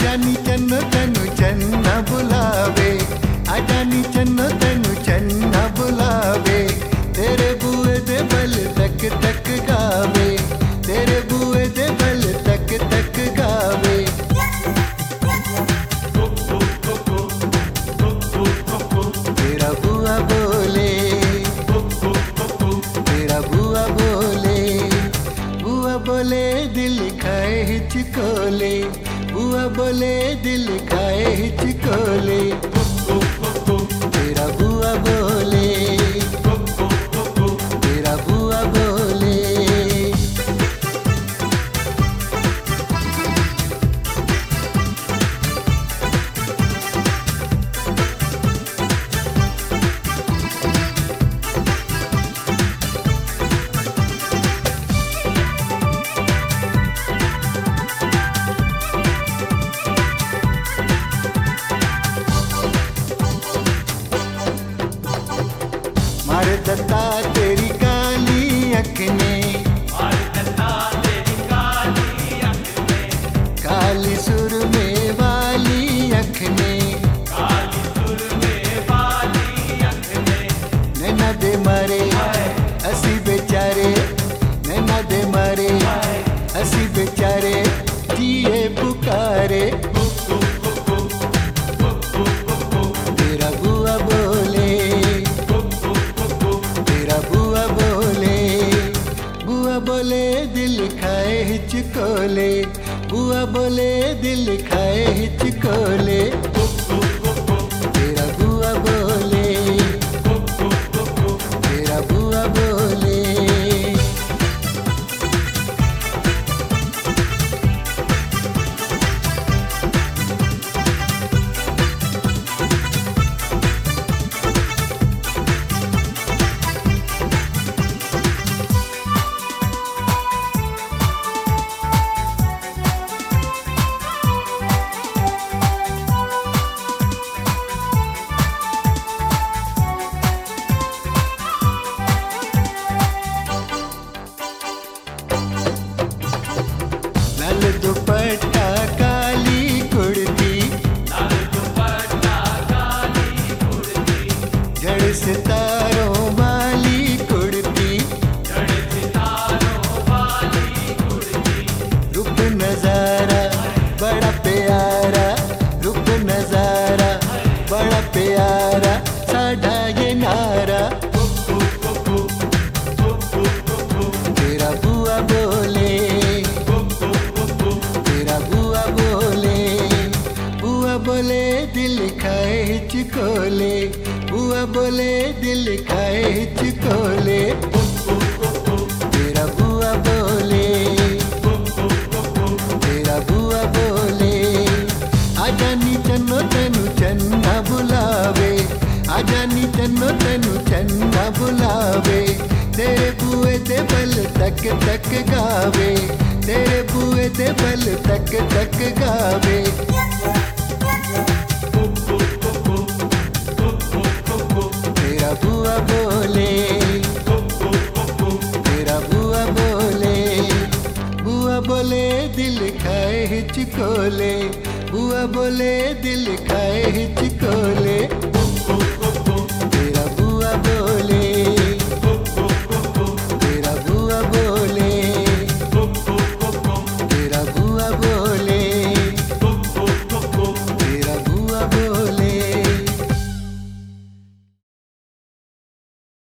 आजानी चन्नो तेनू चन्ना बुलावे, आजानी चन्नो तेनू चन्ना बुलावे। तेरे बुए दे बल तक तक गावे, तेरे बुए दे बल तक तक गावे। तेरा बुआ बोले, तेरा बुआ बोले, बुआ बोले दिल खाए हिचकोले, बुआ बोले दिल खाए हिचकोले। तेरा बुआ बोले, तेरा बुआ बोले। मारे दत्ता तेरी काली अख ने, मारे दत्ता तेरी काली अख ने, काली सुरमे वाली अख ने, काली सुरमे वाली अख ने। नैना दे मारे असी बेचारे, नैना दे मारे असी बेचारे, जिए पुकारे। तेरा बुआ बोले, तेरा बुआ बोले, बुआ बोले दिल खाए हिचकोले, बुआ बोले दिल खाए हिचकोले। तेरा बुआ बोले, तेरा बुआ बोले। लाल दुपट्टा काली कुर्ती, लाल दुपट्टा काली कुर्ती, जड़ सितारों वाली कुर्ती, जड़ सितारों वाली कुर्ती। रूप नजारा बड़ा प्यारा, रूप नजारा बड़ा प्यारा, साढ़ा ये नारा। तेरा बुआ बोले, तेरा बुआ बोले, बुआ बोले दिल खाए हिचकोले, बुआ बोले दिल खाए हिचकोले। तेरा बुआ बोले, तेरा बुआ बोले, आजानी चन्नो तेनू चन्ना बुलावे, आजानी चन्नो तेनू चन्ना बुलावे। तेरे बुए दे बल तक तक गावे, तेरे बुए दे बल तक तक गावे। तेरा बुआ बोले, तेरा बुआ बोले, बुआ बोले दिल खाए हिचकोले, बुआ बोले दिल खाए हिचकोले।